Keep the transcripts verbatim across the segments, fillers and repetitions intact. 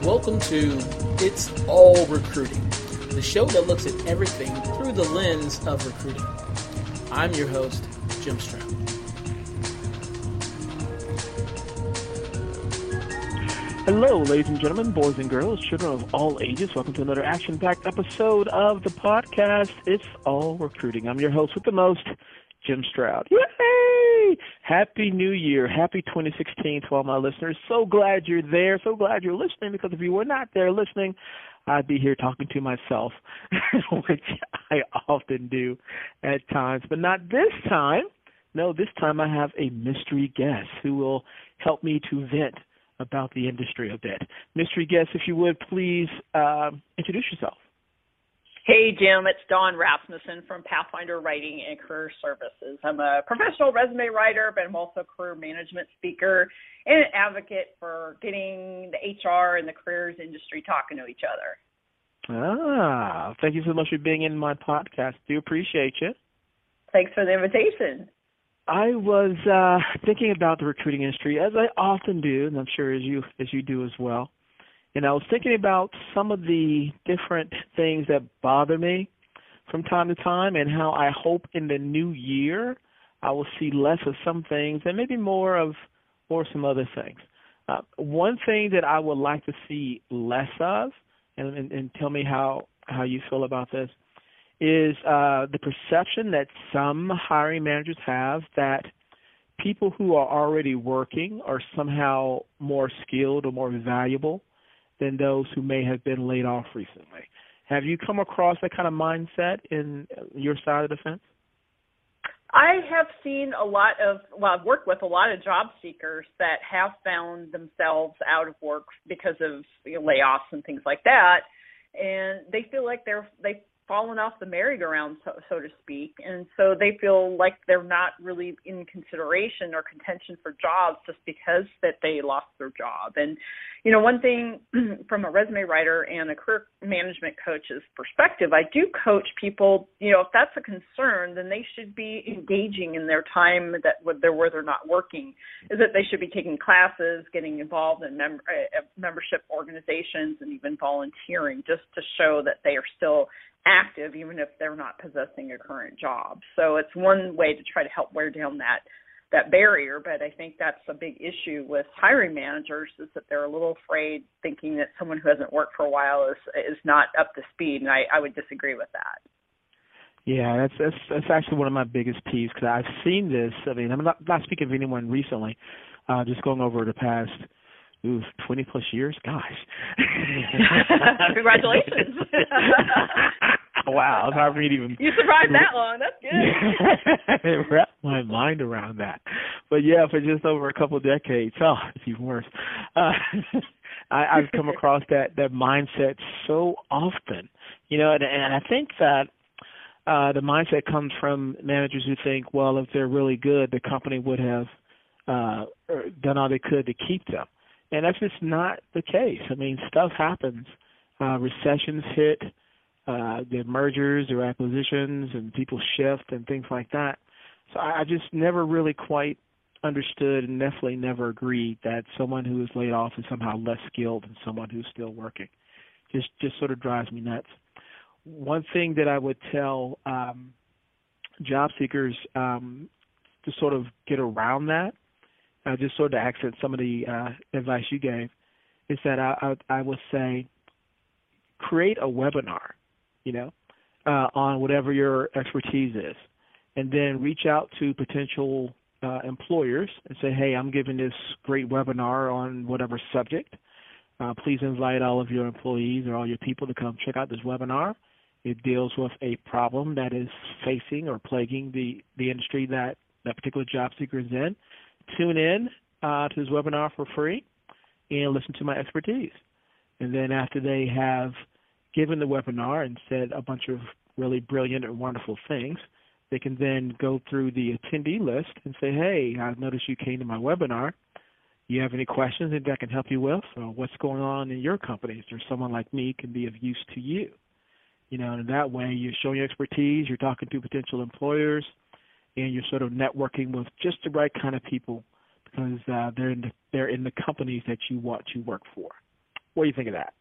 Welcome to It's All Recruiting, the show that looks at everything through the lens of recruiting. I'm your host, Jim Stroud. Hello, ladies and gentlemen, boys and girls, children of all ages. Welcome to another action-packed episode of the podcast, It's All Recruiting. I'm your host with the most, Jim Stroud. Yay! Happy New Year. Happy twenty sixteen to all my listeners. So glad you're there. So glad you're listening, because if you were not there listening, I'd be here talking to myself, which I often do at times. But not this time. No, this time I have a mystery guest who will help me to vent about the industry a bit. Mystery guest, if you would, please uh, introduce yourself. Hey, Jim, it's Dawn Rasmussen from Pathfinder Writing and Career Services. I'm a professional resume writer, but I'm also a career management speaker and an advocate for getting the H R and the careers industry talking to each other. Ah, thank you so much for being in my podcast. Do appreciate you. Thanks for the invitation. I was uh, thinking about the recruiting industry, as I often do, and I'm sure as you as you do as well. And I was thinking about some of the different things that bother me from time to time, and how I hope in the new year I will see less of some things and maybe more of or some other things. Uh, one thing that I would like to see less of, and, and, and tell me how, how you feel about this, is uh, the perception that some hiring managers have that people who are already working are somehow more skilled or more valuable than those who may have been laid off recently. Have you come across that kind of mindset in your side of the fence? I have seen a lot of, well, I've worked with a lot of job seekers that have found themselves out of work because of, you know, layoffs and things like that, and they feel like they're they've fallen off the merry-go-round, so, so to speak, and so they feel like they're not really in consideration or contention for jobs just because that they lost their job. And, you know, one thing from a resume writer and a career management coach's perspective, I do coach people, you know, if that's a concern, then they should be engaging in their time that they're, where they're not working, is that they should be taking classes, getting involved in mem- uh, membership organizations, and even volunteering, just to show that they are still active even if they're not possessing a current job. So it's one way to try to help wear down that that barrier, but I think that's a big issue with hiring managers, is that they're a little afraid, thinking that someone who hasn't worked for a while is is not up to speed, and I, I would disagree with that. Yeah, that's that's, that's actually one of my biggest peeves, because I've seen this. I mean, I'm not, not speaking of anyone recently, uh, just going over the past Ooh, twenty plus years? Gosh. Congratulations. Wow, it's hard for me to even... You survived that long. That's good. Wrap my mind around that. But yeah, for just over a couple of decades, oh, it's even worse. Uh, I, I've come across that, that mindset so often. You know, and, and I think that uh, the mindset comes from managers who think, well, if they're really good, the company would have uh, done all they could to keep them. And that's just not the case. I mean, stuff happens. Uh, recessions hit, uh, the mergers or acquisitions, and people shift and things like that. So I, I just never really quite understood, and definitely never agreed that someone who is laid off is somehow less skilled than someone who's still working. Just just sort of drives me nuts. One thing that I would tell um, job seekers um, to sort of get around that, Uh, just sort of accent some of the uh, advice you gave, is that I, I, I would say create a webinar, you know, uh, on whatever your expertise is, and then reach out to potential uh, employers and say, hey, I'm giving this great webinar on whatever subject. Uh, please invite all of your employees or all your people to come check out this webinar. It deals with a problem that is facing or plaguing the, the industry that that particular job seeker is in. Tune in uh, to this webinar for free and listen to my expertise. And then after they have given the webinar and said a bunch of really brilliant and wonderful things, they can then go through the attendee list and say, hey, I noticed you came to my webinar. You have any questions that I can help you with? Or what's going on in your company? Is there someone like me can be of use to you? You know, and that way you're showing your expertise, you're talking to potential employers, and you're sort of networking with just the right kind of people, because uh, they're in the, they're in the companies that you want to work for. What do you think of that?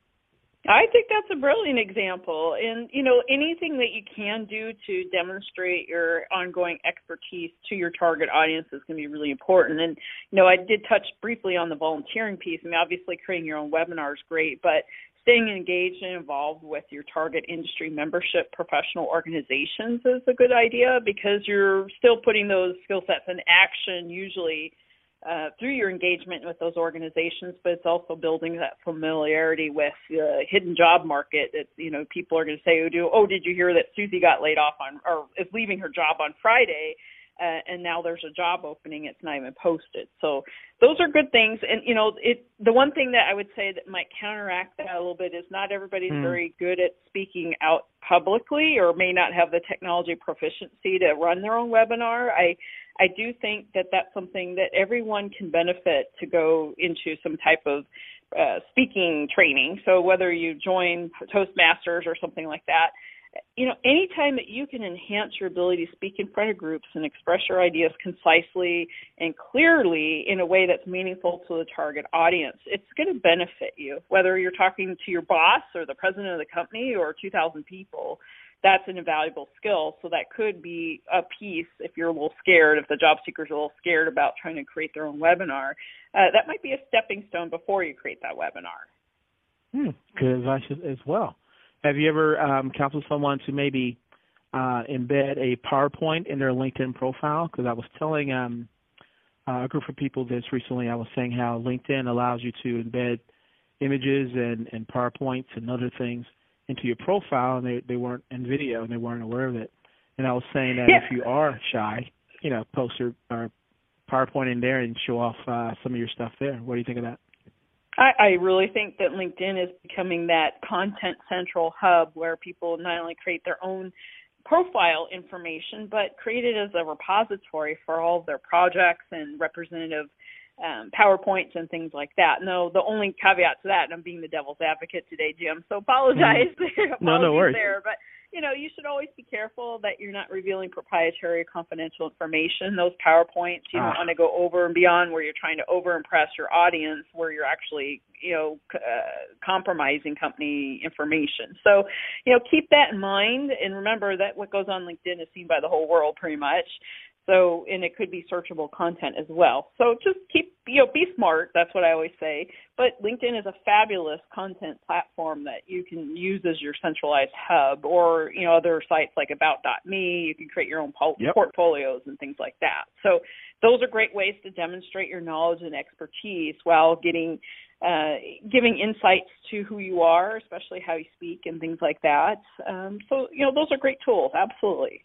I think that's a brilliant example. And, you know, anything that you can do to demonstrate your ongoing expertise to your target audience is going to be really important. And, you know, I did touch briefly on the volunteering piece. I mean, obviously creating your own webinar is great, but staying engaged and involved with your target industry membership professional organizations is a good idea, because you're still putting those skill sets in action usually Uh, through your engagement with those organizations, but it's also building that familiarity with the hidden job market. That, you know, people are going to say, oh, oh, did you hear that Susie got laid off on, or is leaving her job on Friday, uh, and now there's a job opening, it's not even posted. So those are good things. And, you know, it the one thing that I would say that might counteract that a little bit is not everybody's mm. very good at speaking out publicly, or may not have the technology proficiency to run their own webinar. I I do think that that's something that everyone can benefit to go into some type of uh, speaking training. So whether you join Toastmasters or something like that, you know, anytime that you can enhance your ability to speak in front of groups and express your ideas concisely and clearly in a way that's meaningful to the target audience, it's going to benefit you, whether you're talking to your boss or the president of the company or two thousand people. That's an invaluable skill. So that could be a piece if you're a little scared, if the job seeker's a little scared about trying to create their own webinar. Uh, that might be a stepping stone before you create that webinar. Hmm, good advice as well. Have you ever um, counseled someone to maybe uh, embed a PowerPoint in their LinkedIn profile? Because I was telling um, uh, a group of people this recently. I was saying how LinkedIn allows you to embed images and, and PowerPoints and other things into your profile, and they, they weren't in video, and they weren't aware of it. And I was saying that yeah. if you are shy, you know, post your or PowerPoint in there and show off uh, some of your stuff there. What do you think of that? I, I really think that LinkedIn is becoming that content central hub where people not only create their own profile information, but create it as a repository for all of their projects and representative Um, PowerPoints and things like that. No, the only caveat to that, and I'm being the devil's advocate today, Jim, so apologize. Mm. no, no worries. There, but, you know, you should always be careful that you're not revealing proprietary or confidential information. Those PowerPoints, you ah. don't want to go over and beyond where you're trying to over-impress your audience, where you're actually, you know, uh, compromising company information. So, you know, keep that in mind, and remember that what goes on LinkedIn is seen by the whole world pretty much. So, and it could be searchable content as well. So just keep, you know, be smart. That's what I always say. But LinkedIn is a fabulous content platform that you can use as your centralized hub, or, you know, other sites like about dot me. You can create your own po- yep. portfolios and things like that. So those are great ways to demonstrate your knowledge and expertise while getting, uh, giving insights to who you are, especially how you speak and things like that. Um, so, you know, those are great tools. Absolutely.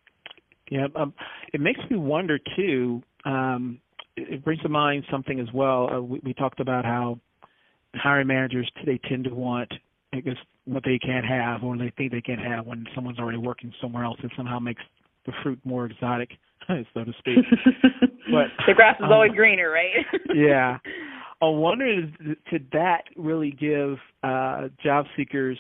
Yeah, um, it makes me wonder, too, um, it, it brings to mind something as well. Uh, we, we talked about how hiring managers, they tend to want, I guess, what they can't have or they think they can't have when someone's already working somewhere else. It somehow makes the fruit more exotic, so to speak. But the grass is um, always greener, right? Yeah. I wonder, could that really give uh, job seekers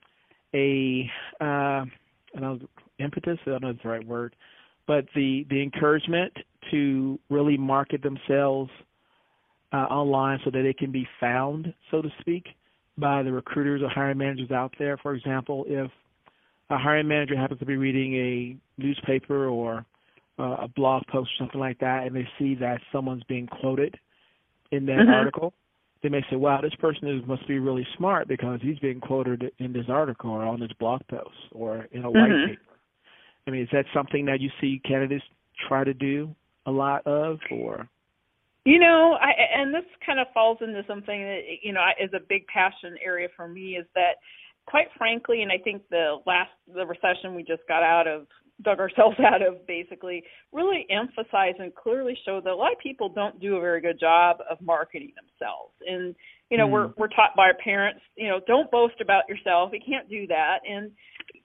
a, uh, I don't know, impetus? I don't know if it's the right word. But the, the encouragement to really market themselves uh, online so that they can be found, so to speak, by the recruiters or hiring managers out there. For example, if a hiring manager happens to be reading a newspaper or uh, a blog post or something like that, and they see that someone's being quoted in that mm-hmm. article, they may say, wow, this person is, must be really smart because he's being quoted in this article or on this blog post or in a mm-hmm. white paper. I mean, is that something that you see candidates try to do a lot of, or? You know, I, and this kind of falls into something that, you know, is a big passion area for me is that, quite frankly, and I think the last, the recession we just got out of, dug ourselves out of, basically, really emphasize and clearly show that a lot of people don't do a very good job of marketing themselves. And, you know, mm. we're we're taught by our parents, you know, don't boast about yourself. You can't do that. And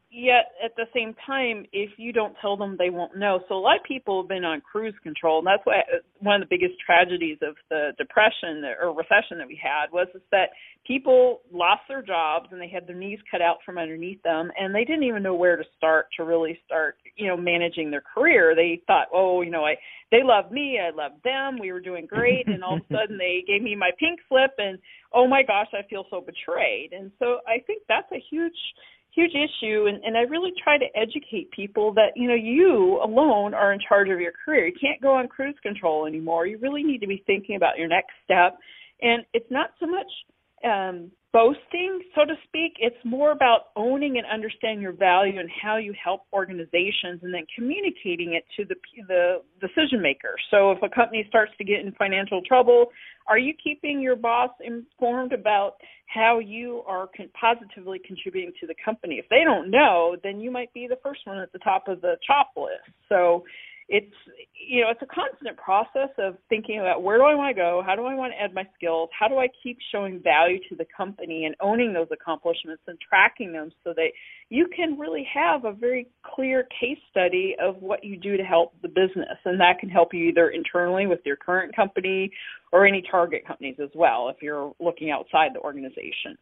yet at the same time, if you don't tell them, they won't know. So a lot of people have been on cruise control, and that's why one of the biggest tragedies of the depression or recession that we had was is that people lost their jobs and they had their knees cut out from underneath them, and they didn't even know where to start to really start, you know, managing their career. They thought, oh, you know, I they loved me, I loved them, we were doing great, and all of a sudden they gave me my pink slip, and oh my gosh, I feel so betrayed. And so I think that's a huge huge issue, and, and I really try to educate people that, you know, you alone are in charge of your career. You can't go on cruise control anymore. You really need to be thinking about your next step, and it's not so much um, boasting, so to speak. It's more about owning and understanding your value and how you help organizations, and then communicating it to the the decision maker. So if a company starts to get in financial trouble, are you keeping your boss informed about how you are con- positively contributing to the company? If they don't know, then you might be the first one at the top of the chop list. So it's, you know, it's a constant process of thinking about where do I want to go? How do I want to add my skills? How do I keep showing value to the company and owning those accomplishments and tracking them so that you can really have a very clear case study of what you do to help the business. And that can help you either internally with your current company or any target companies as well if you're looking outside the organization.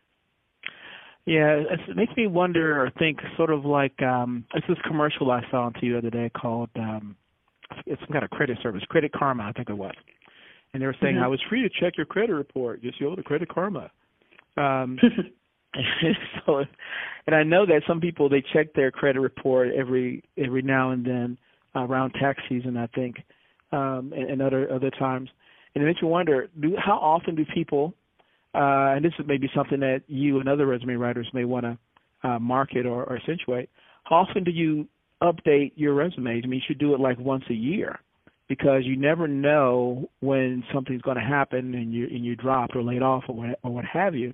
Yeah, it makes me wonder or think sort of like um, it's this commercial I saw on T V the other day called um, it's some kind of credit service, Credit Karma, I think it was. And they were saying, mm-hmm. I was free to check your credit report. Just go to Credit Karma. Um, so, and I know that some people, they check their credit report every every now and then uh, around tax season, I think, um, and, and other other times. And it makes you wonder, do, how often do people, uh, and this is maybe something that you and other resume writers may want to uh, market or, or accentuate, how often do you update your resumes? I mean, you should do it like once a year, because you never know when something's going to happen and you and you dropped or laid off or what, or what have you.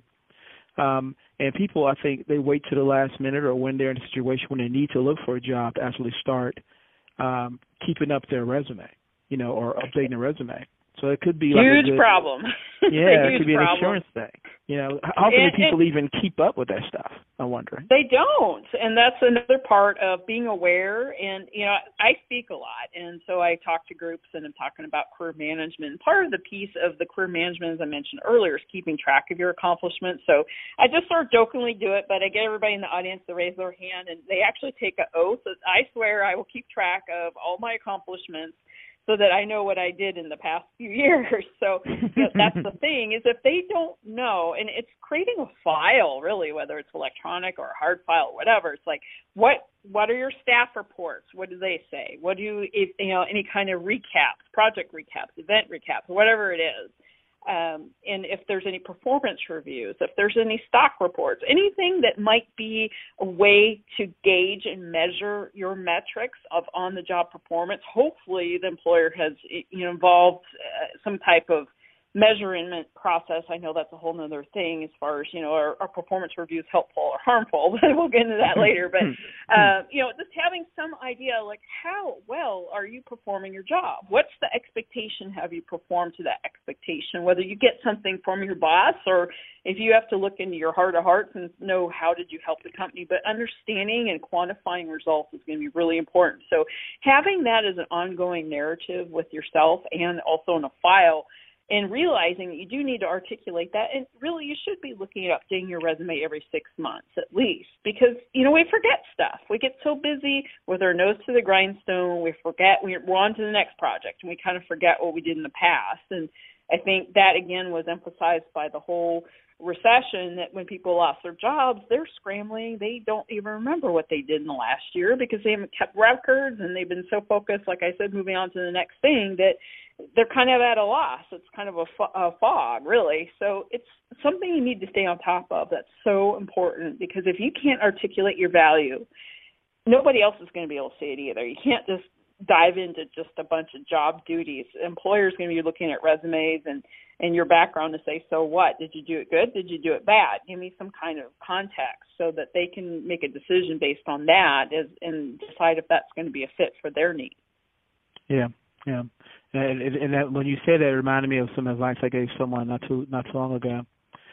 Um, and people, I think, they wait to the last minute or when they're in a situation when they need to look for a job to actually start um, keeping up their resume, you know, or updating their resume. So it could be huge like a good, problem. Yeah, it could be an problem. insurance thing. You know, how can and, people and even keep up with that stuff? I'm wondering. They don't, and that's another part of being aware. And you know, I speak a lot, and so I talk to groups, and I'm talking about career management. And part of the piece of the career management, as I mentioned earlier, is keeping track of your accomplishments. So I just sort of jokingly do it, but I get everybody in the audience to raise their hand, and they actually take an oath that I swear I will keep track of all my accomplishments, so that I know what I did in the past few years. So you know, that's the thing, is if they don't know, and it's creating a file, really, whether it's electronic or a hard file or whatever, it's like, what what are your staff reports? What do they say? What do you, if, you know, any kind of recaps, project recaps, event recaps, whatever it is. Um, and if there's any performance reviews, if there's any stock reports, anything that might be a way to gauge and measure your metrics of on-the-job performance, hopefully the employer has, you know, involved uh, some type of measurement process. I know that's a whole other thing as far as, you know, are, are performance reviews helpful or harmful, but we'll get into that later. But, uh, you know, just having some idea, like, how well are you performing your job? What's the expectation? Have you performed to that expectation? Whether you get something from your boss or if you have to look into your heart of hearts and know how did you help the company, but understanding and quantifying results is going to be really important. So having that as an ongoing narrative with yourself and also in a file, and realizing that you do need to articulate that. And really, you should be looking at updating your resume every six months at least, because, you know, we forget stuff. We get so busy with our nose to the grindstone, we forget, we're on to the next project, and we kind of forget what we did in the past. And I think that, again, was emphasized by the whole recession, that when people lost their jobs, they're scrambling. They don't even remember what they did in the last year because they haven't kept records, and they've been so focused, like I said, moving on to the next thing, that they're kind of at a loss. It's kind of a, fo- a fog, really. So it's something you need to stay on top of. That's so important, because if you can't articulate your value, nobody else is going to be able to see it either. You can't just dive into just a bunch of job duties. Employers are going to be looking at resumes and, and your background to say, so what? Did you do it good? Did you do it bad? Give me some kind of context so that they can make a decision based on that as, and decide if that's going to be a fit for their needs. Yeah, yeah. And, and that, when you say that, it reminded me of some advice I gave someone not too not too long ago.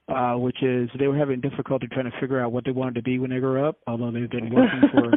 uh, which is they were having difficulty trying to figure out what they wanted to be when they grew up, although they've been working for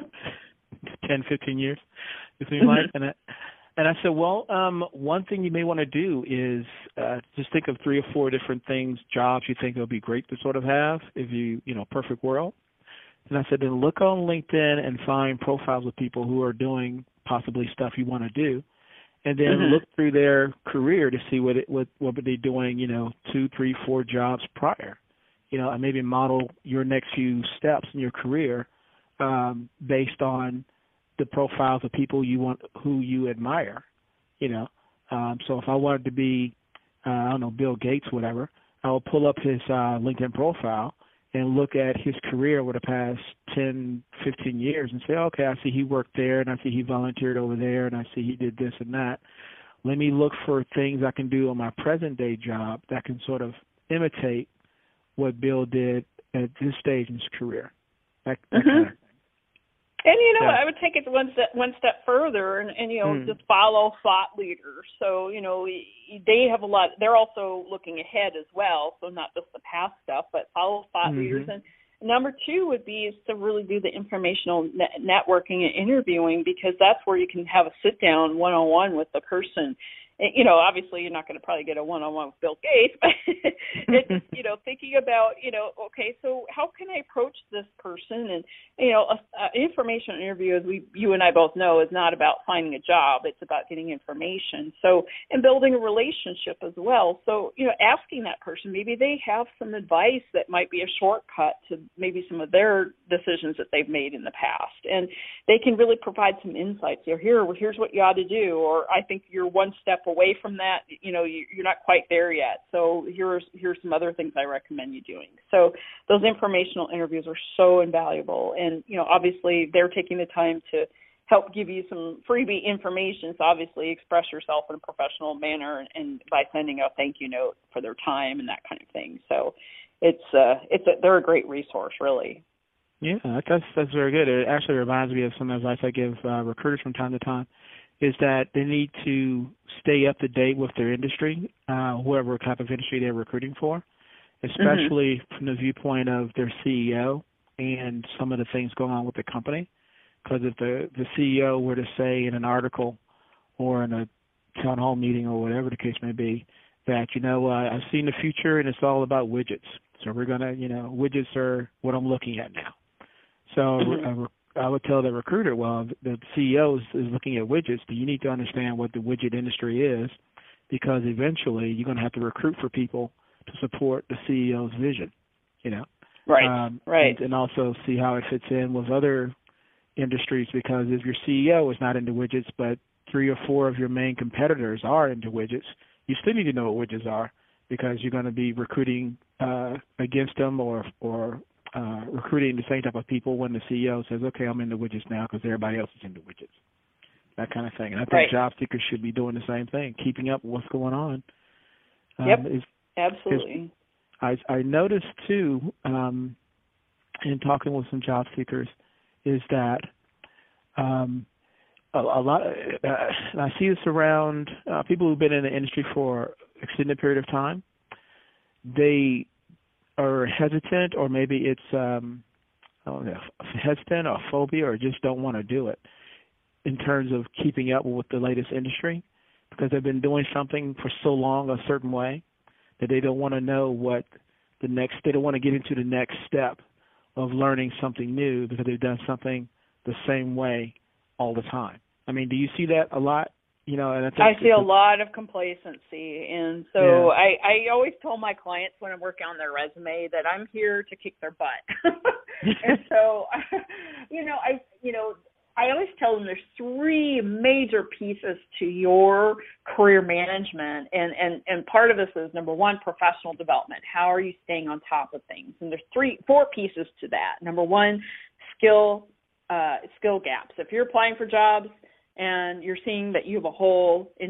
ten, fifteen years, it seems like. And I, and I said, well, um, one thing you may want to do is uh, just think of three or four different things, jobs you think it would be great to sort of have if you, you know, perfect world. And I said, then look on LinkedIn and find profiles of people who are doing possibly stuff you want to do. And then mm-hmm. look through their career to see what it, what what were they doing, you know, two, three, four jobs prior, you know, and maybe model your next few steps in your career um, based on the profiles of people you want, who you admire, you know. Um, so if I wanted to be, uh, I don't know, Bill Gates, whatever, I'll pull up his uh, LinkedIn profile and look at his career over the past ten, fifteen years and say, okay, I see he worked there, and I see he volunteered over there, and I see he did this and that. Let me look for things I can do on my present-day job that can sort of imitate what Bill did at this stage in his career. That, that mm-hmm. kind of thing. And, you know, yeah. I would take it one step, one step further and, and, you know, mm. just follow thought leaders. So, you know, they have a lot, they're also looking ahead as well. So not just the past stuff, but follow thought mm-hmm. leaders. And number two would be is to really do the informational net- networking and interviewing, because that's where you can have a sit down one-on-one with the person. You know, obviously you're not going to probably get a one-on-one with Bill Gates, but it's, you know, thinking about, you know, okay, so how can I approach this person? And, you know, an information interview, as we, you and I both know, is not about finding a job. It's about getting information. So, and building a relationship as well. So, you know, asking that person, maybe they have some advice that might be a shortcut to maybe some of their decisions that they've made in the past. And they can really provide some insights. You know, here, here's what you ought to do, or I think you're one step away from that, you know, you're not quite there yet. So here's here's some other things I recommend you doing. So those informational interviews are so invaluable. And, you know, obviously they're taking the time to help give you some freebie information. So obviously express yourself in a professional manner and, and by sending a thank you note for their time and that kind of thing. So it's uh it's a, they're a great resource, really. Yeah, that's that's very good. It actually reminds me of some advice I give uh, recruiters from time to time, is that they need to stay up to date with their industry, uh, whatever type of industry they're recruiting for, especially mm-hmm. from the viewpoint of their C E O and some of the things going on with the company. Because if the, the C E O were to say in an article or in a town hall meeting or whatever the case may be that, you know, uh, I've seen the future and it's all about widgets. So we're going to, you know, widgets are what I'm looking at now. So mm-hmm. uh, I would tell the recruiter, well, the C E O is, is looking at widgets, but you need to understand what the widget industry is, because eventually you're going to have to recruit for people to support the C E O's vision, you know. Right, um, right. And, and also see how it fits in with other industries, because if your C E O is not into widgets, but three or four of your main competitors are into widgets, you still need to know what widgets are, because you're going to be recruiting uh, against them or or Uh, recruiting the same type of people when the C E O says, okay, I'm into widgets now because everybody else is into widgets, that kind of thing. And I think right. job seekers should be doing the same thing, keeping up with what's going on. Um, yep, is, absolutely. Is, I, I noticed, too, um, in talking with some job seekers, is that um, a, a lot, uh, and I see this around uh, people who've been in the industry for an extended period of time, they are hesitant, or maybe it's um, I don't know, hesitant or phobia, or just don't want to do it in terms of keeping up with the latest industry, because they've been doing something for so long a certain way that they don't want to know what the next, they don't want to get into the next step of learning something new because they've done something the same way all the time. I mean, do you see that a lot? You know, and I, think I see a lot of complacency, and so yeah. I, I always tell my clients when I'm working on their resume that I'm here to kick their butt. And so, you know, I, you know, I always tell them there's three major pieces to your career management, and and and part of this is, number one, professional development. How are you staying on top of things? And there's three, four pieces to that. Number one, skill, uh, skill gaps. If you're applying for jobs and you're seeing that you have a hole in your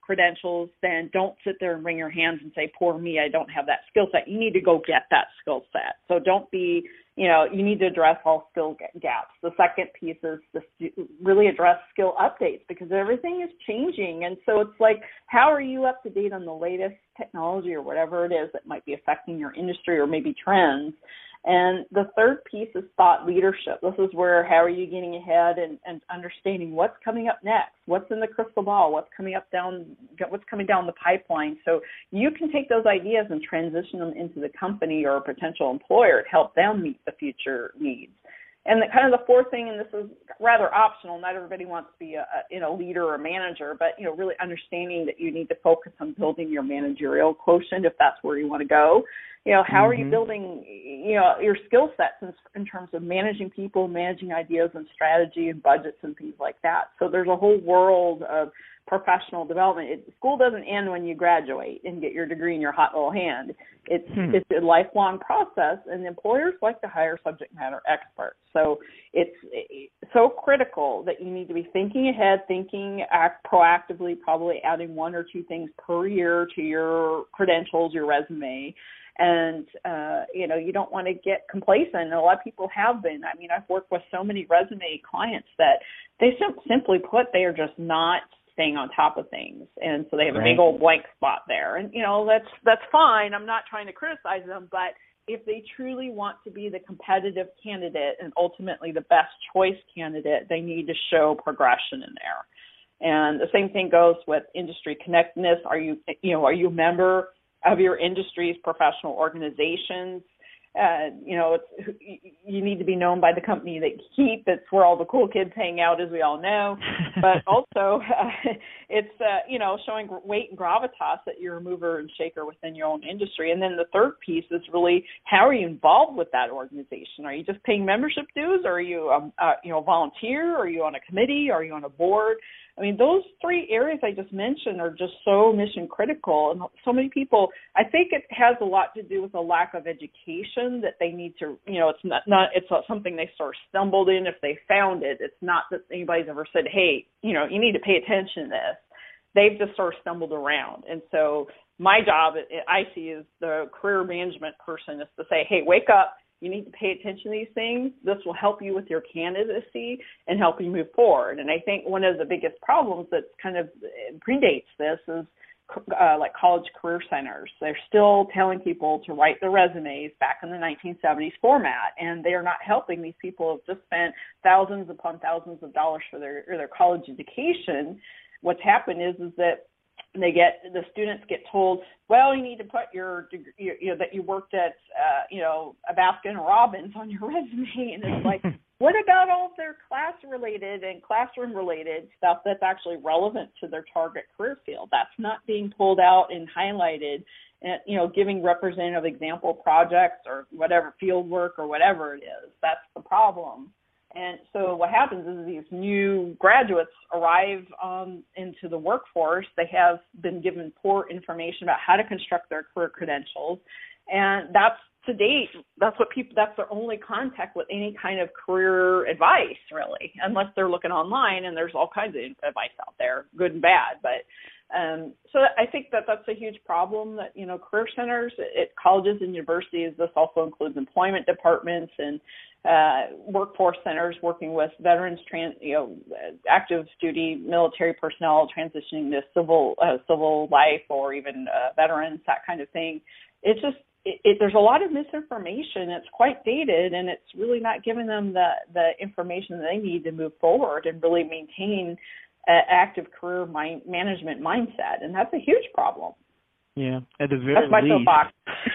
credentials, then don't sit there and wring your hands and say, poor me, I don't have that skill set. You need to go get that skill set. So don't be, you know, you need to address all skill gaps. The second piece is to really address skill updates because everything is changing. And so it's like, how are you up to date on the latest technology or whatever it is that might be affecting your industry or maybe trends? And the third piece is thought leadership. This is where how are you getting ahead and, and understanding what's coming up next, what's in the crystal ball, what's coming up down, what's coming down the pipeline. So you can take those ideas and transition them into the company or a potential employer to help them meet the future needs. And the, kind of the fourth thing, and this is rather optional, not everybody wants to be a, a you know leader or a manager, but you know really understanding that you need to focus on building your managerial quotient if that's where you want to go. You know, how mm-hmm. are you building, you know, your skill sets in, in terms of managing people, managing ideas and strategy and budgets and things like that. So there's a whole world of professional development. It, school doesn't end when you graduate and get your degree in your hot little hand. It's hmm. it's a lifelong process, and employers like to hire subject matter experts. So it's, it's so critical that you need to be thinking ahead, thinking act proactively, probably adding one or two things per year to your credentials, your resume. And, uh, you know, you don't want to get complacent. And a lot of people have been. I mean, I've worked with so many resume clients that they sim- simply put, they are just not staying on top of things. And so they have right. a big old blank spot there. And, you know, that's that's fine. I'm not trying to criticize them. But if they truly want to be the competitive candidate and ultimately the best choice candidate, they need to show progression in there. And the same thing goes with industry connectedness. Are you, you know, are you a member of your industry's professional organizations? Uh, you know, it's, you need to be known by the company that you keep. It's where all the cool kids hang out, as we all know. But also, uh, it's, uh, you know, showing weight and gravitas that you're a mover and shaker within your own industry. And then the third piece is really, how are you involved with that organization? Are you just paying membership dues? Or are you, um, uh, you know, a volunteer? Are you on a committee? Are you on a board? I mean, those three areas I just mentioned are just so mission critical. And so many people, I think it has a lot to do with a lack of education that they need to, you know, it's not, not it's something they sort of stumbled in if they found it. It's not that anybody's ever said, hey, you know, you need to pay attention to this. They've just sort of stumbled around. And so my job, I see, as the career management person is to say, hey, wake up. You need to pay attention to these things. This will help you with your candidacy and help you move forward. And I think one of the biggest problems that kind of predates this is uh, like college career centers. They're still telling people to write their resumes back in the nineteen seventies format, and they are not helping. These people have just spent thousands upon thousands of dollars for their, their college education. What's happened is, is that they get the students get told, well, you need to put your, you know, that you worked at, uh, you know, a Baskin Robbins on your resume, and it's like, what about all of their class-related and classroom-related stuff that's actually relevant to their target career field? That's not being pulled out and highlighted, and you know, giving representative example projects or whatever field work or whatever it is. That's the problem. And so what happens is these new graduates arrive um, into the workforce. They have been given poor information about how to construct their career credentials. And that's, to date, that's what people, that's their only contact with any kind of career advice, really, unless they're looking online, and there's all kinds of advice out there, good and bad. But um, so I think that that's a huge problem that, you know, career centers at colleges and universities, this also includes employment departments and Uh, workforce centers working with veterans, trans, you know, active duty military personnel transitioning to civil uh, civil life, or even uh, veterans, that kind of thing. It's just it, it, there's a lot of misinformation. It's quite dated, and it's really not giving them the the information that they need to move forward and really maintain an active career mind, management mindset, and that's a huge problem. Yeah, at the very that's my least. soapbox.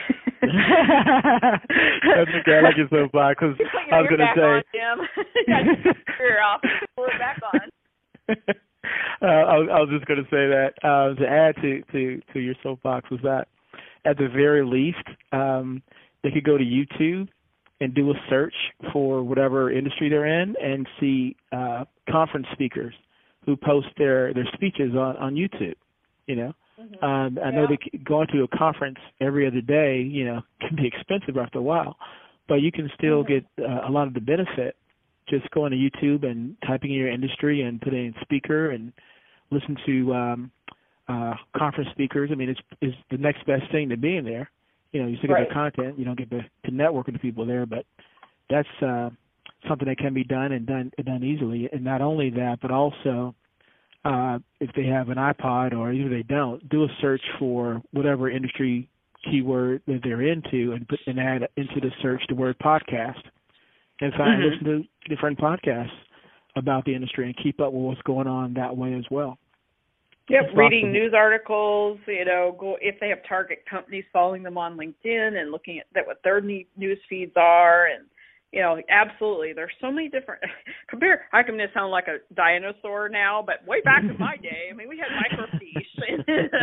That's okay. I like your soapbox, because you know, I was going to say. On, Jim. I just took your off and pull it back on. uh, I, was, I was just going to say that uh, to add to, to, to your soapbox was that at the very least um, they could go to YouTube and do a search for whatever industry they're in and see uh, conference speakers who post their, their speeches on, on YouTube, you know. Mm-hmm. Um, I know yeah. that going to a conference every other day, you know, can be expensive after a while, but you can still mm-hmm. get uh, a lot of the benefit just going to YouTube and typing in your industry and putting in speaker and listen to um, uh, conference speakers. I mean, it's, it's the next best thing to being there. You know, you still get Right. the content. You don't get to, to network with the people there, but that's uh, something that can be done and done done easily. And not only that, but also uh, if they have an iPod or even if they don't, do a search for whatever industry keyword that they're into and put and add into the search the word podcast and find Mm-hmm. listen to different podcasts about the industry and keep up with what's going on that way as well. Yep, It's reading possible. news articles, you know, go if they have target companies, following them on LinkedIn and looking at that what their ne- news feeds are, and you know, absolutely. There's so many different. Compare. I can sound like a dinosaur now, but way back in my day, I mean, we had microfiche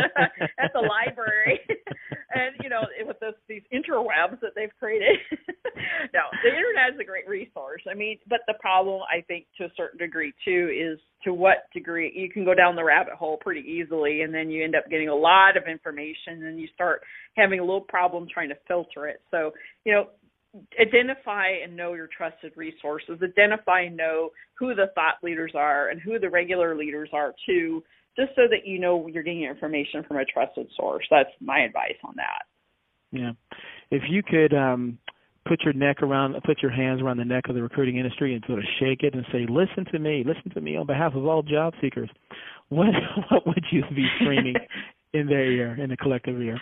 at the library, and you know, with this, these interwebs that they've created. No, the internet is a great resource. I mean, but the problem, I think, to a certain degree too, is to what degree you can go down the rabbit hole pretty easily, and then you end up getting a lot of information, and you start having a little problem trying to filter it. So, you know. Identify and know your trusted resources. Identify and know who the thought leaders are and who the regular leaders are too, just so that you know you're getting your information from a trusted source. That's my advice on that. Yeah. If you could um, put your neck around, put your hands around the neck of the recruiting industry and sort of shake it and say, listen to me, listen to me on behalf of all job seekers, what, what would you be screaming in their ear, in the collective ear?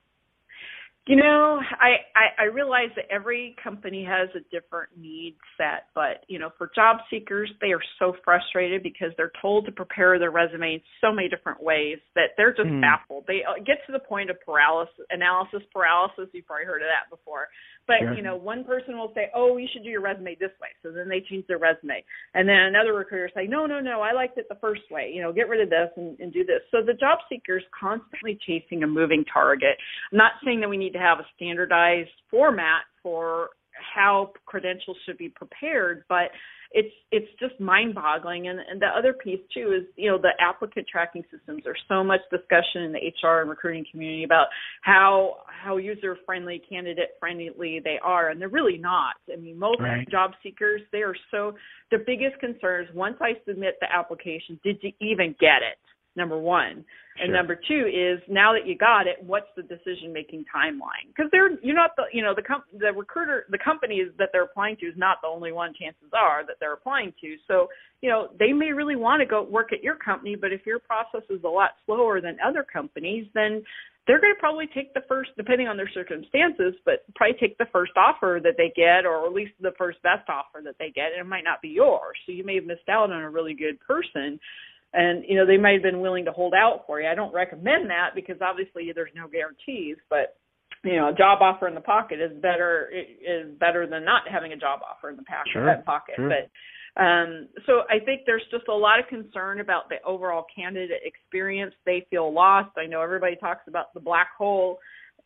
You know, I, I, I realize that every company has a different need set, but, you know, for job seekers, they are so frustrated because they're told to prepare their resume in so many different ways that they're just mm. baffled. They get to the point of paralysis, analysis paralysis. You've probably heard of that before. But, sure. you know, one person will say, oh, you should do your resume this way. So then they change their resume. And then another recruiter say, no, no, no, I liked it the first way. You know, get rid of this and, and do this. So the job seeker is constantly chasing a moving target. I'm not saying that we need to have a standardized format for how credentials should be prepared, but it's it's just mind-boggling. And, and the other piece, too, is, you know, the applicant tracking systems. There's so much discussion in the H R and recruiting community about how how user-friendly, candidate-friendly they are, and they're really not. I mean, most right. job seekers, they are so – the biggest concern is once I submit the application, did you even get it? Number one. And sure. number two is now that you got it, what's the decision-making timeline? Because they're you're not the you know the com- the recruiter the company is that they're applying to is not the only one. Chances are that they're applying to. So you know they may really want to go work at your company, but if your process is a lot slower than other companies, then they're going to probably take the first, depending on their circumstances, but probably take the first offer that they get, or at least the first best offer that they get, and it might not be yours. So you may have missed out on a really good person. And, you know, they might have been willing to hold out for you. I don't recommend that because obviously there's no guarantees, but, you know, a job offer in the pocket is better is better than not having a job offer in the pocket. Sure, pocket. Sure. But um, so I think there's just a lot of concern about the overall candidate experience. They feel lost. I know everybody talks about the black hole.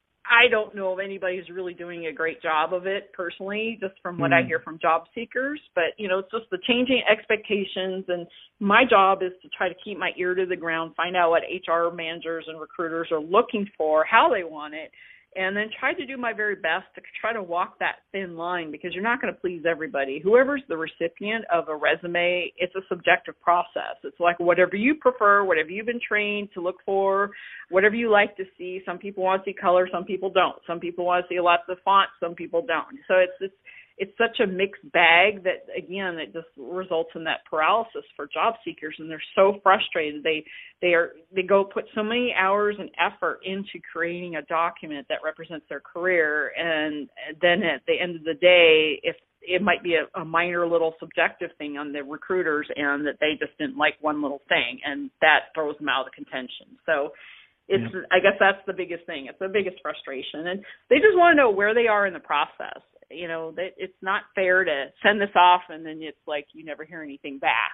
I don't know of anybody who's really doing a great job of it personally, just from what mm. I hear from job seekers. But, you know, it's just the changing expectations. And my job is to try to keep my ear to the ground, find out what H R managers and recruiters are looking for, how they want it, and then try to do my very best to try to walk that thin line because you're not going to please everybody. Whoever's the recipient of a resume, it's a subjective process. It's like whatever you prefer, whatever you've been trained to look for, whatever you like to see. Some people want to see color, some people don't. Some people want to see lots of fonts, some people don't. So it's it's it's such a mixed bag that, again, it just results in that paralysis for job seekers, and they're so frustrated. They they are they go put so many hours and effort into creating a document that represents their career, and then at the end of the day, if it might be a, a minor little subjective thing on the recruiters and that they just didn't like one little thing, and that throws them out of contention. So it's yeah. I guess that's the biggest thing. It's the biggest frustration, and they just want to know where they are in the process. You know, that it's not fair to send this off and then it's like you never hear anything back.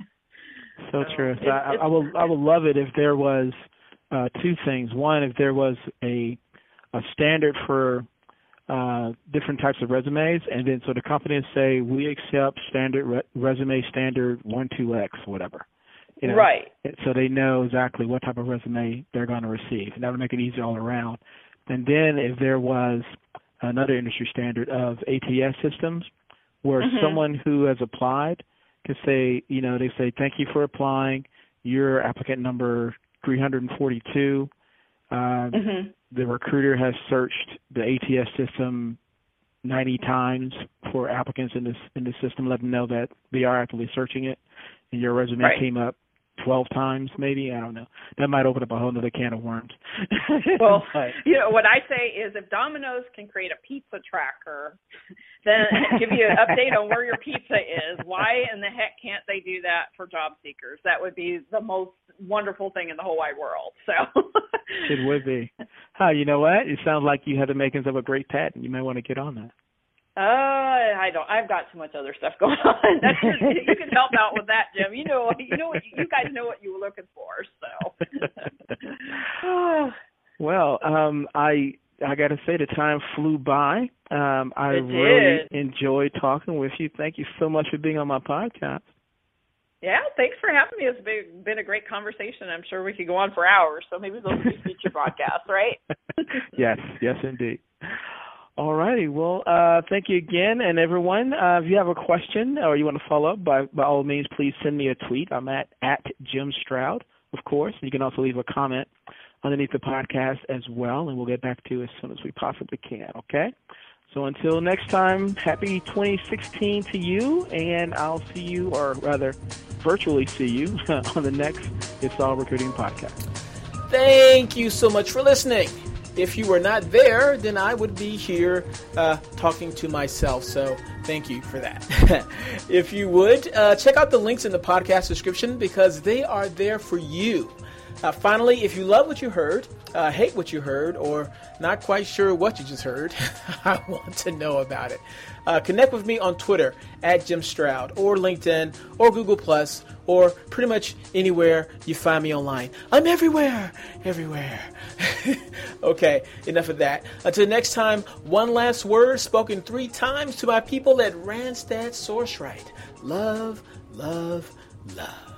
So, so true. So it's, I, it's, I would I would love it if there was uh, two things. One, if there was a a standard for uh, different types of resumes, and then so the companies say we accept standard re- resume standard one two X whatever. You know, right. So they know exactly what type of resume they're going to receive, and that would make it easy all around. And then if there was another industry standard of A T S systems where mm-hmm. someone who has applied can say, you know, they say, thank you for applying. Your applicant number three hundred forty-two. Uh, mm-hmm. The recruiter has searched the A T S system ninety times for applicants in this in the system, let them know that they are actively searching it, and your resume right. came up twelve times, maybe. I don't know. That might open up a whole other can of worms. Well, you know, what I say is if Domino's can create a pizza tracker, then give you an update on where your pizza is, why in the heck can't they do that for job seekers? That would be the most wonderful thing in the whole wide world. So it would be. Huh, you know what? It sounds like you have the makings of a great patent. You may want to get on that. Uh, I don't. I've got too much other stuff going on. That's just, you can help out with that, Jim. You know, you know what you guys know what you were looking for. So, well, um, I I got to say the time flew by. Um, I it really did. enjoyed talking with you. Thank you so much for being on my podcast. Yeah, thanks for having me. It's been, been a great conversation. I'm sure we could go on for hours. So maybe those will be future broadcasts, right? Yes, yes, indeed. All righty. Well, uh, thank you again. And everyone, uh, if you have a question or you want to follow up, by, by all means, please send me a tweet. I'm at, at Jim Stroud, of course. You can also leave a comment underneath the podcast as well, and we'll get back to you as soon as we possibly can, okay? So until next time, happy twenty sixteen to you, and I'll see you, or rather, virtually see you, on the next It's All Recruiting podcast. Thank you so much for listening. If you were not there, then I would be here uh, talking to myself. So thank you for that. If you would, uh, check out the links in the podcast description because they are there for you. Uh, finally, if you love what you heard, uh, hate what you heard, or not quite sure what you just heard, I want to know about it. Uh, connect with me on Twitter at Jim Stroud, or LinkedIn, or Google Plus, or pretty much anywhere you find me online. I'm everywhere, everywhere. Okay, enough of that. Until next time, one last word spoken three times to my people at Randstad Sourceright. Love, love, love.